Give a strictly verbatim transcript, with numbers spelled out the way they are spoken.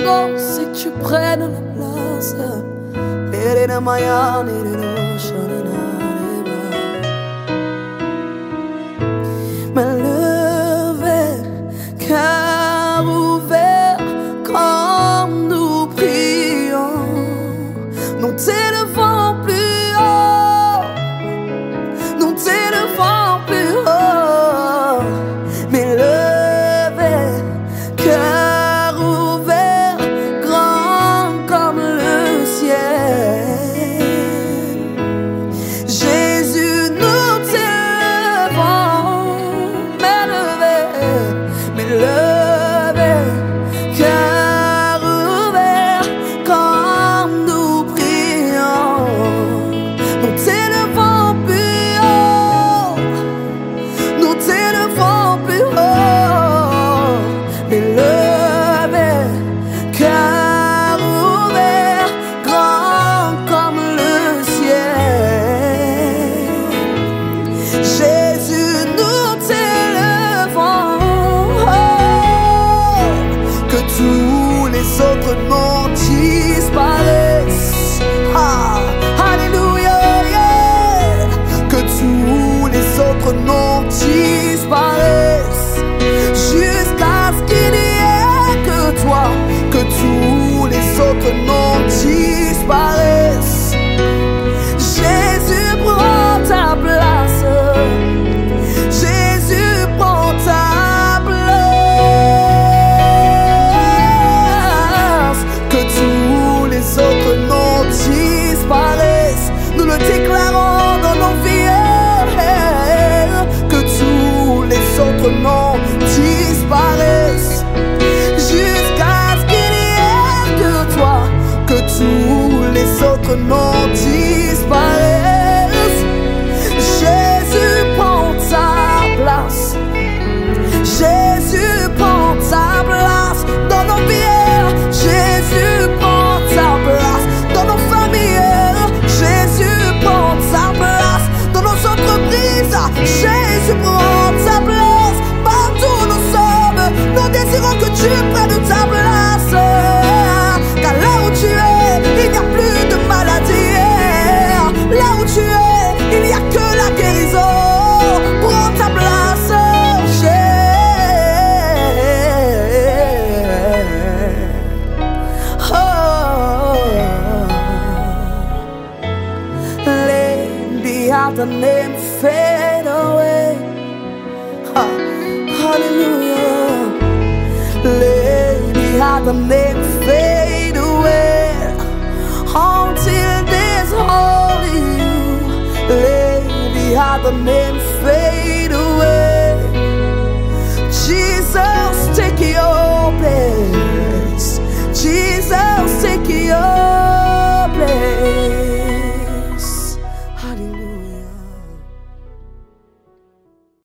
Oh, c'est que tu prennes la place. Mais le verre cœur ouvert quand nous prions, nous t'élevons plus haut, nous t'élevons plus haut. Mais le verre cœur ouvert grand comme le ciel, Jésus nous t'élevons. Le verre cœur ouvert quand nous prions, nous t'élevons plus haut, nous t'élevons plus haut. Mais le verre cœur ouvert grand comme le ciel, Jésus nous t'élevons. Tous les autres noms disparaissent. Ah, alléluia, yeah. Que tous les autres noms disparaissent jusqu'à ce qu'il n'y ait que toi. Que tous les autres noms disparaissent. Jésus prend ta place. Jésus prend ta place. Autres noms disparaissent, nous le déclarons dans nos vies. Que tous les autres noms disparaissent jusqu'à ce qu'il n'y ait que toi. Que tous les autres noms disparaissent. Jésus prend ta place. Jésus prend ta place dans nos vies. Jésus prend ta place dans nos familles. Jésus prend sa place dans nos entreprises. Jésus prend sa place partout où nous sommes. Nous désirons que tu prennes ta place. Car là où tu es, il n'y a plus de maladie. Là où tu es, il n'y a que la guérison. Prends ta place, Jésus. The name fade away. Ha, hallelujah. Lady, how the name fade away until there's only you. Lady, how the name fade away. Jesus, take your place. Jesus.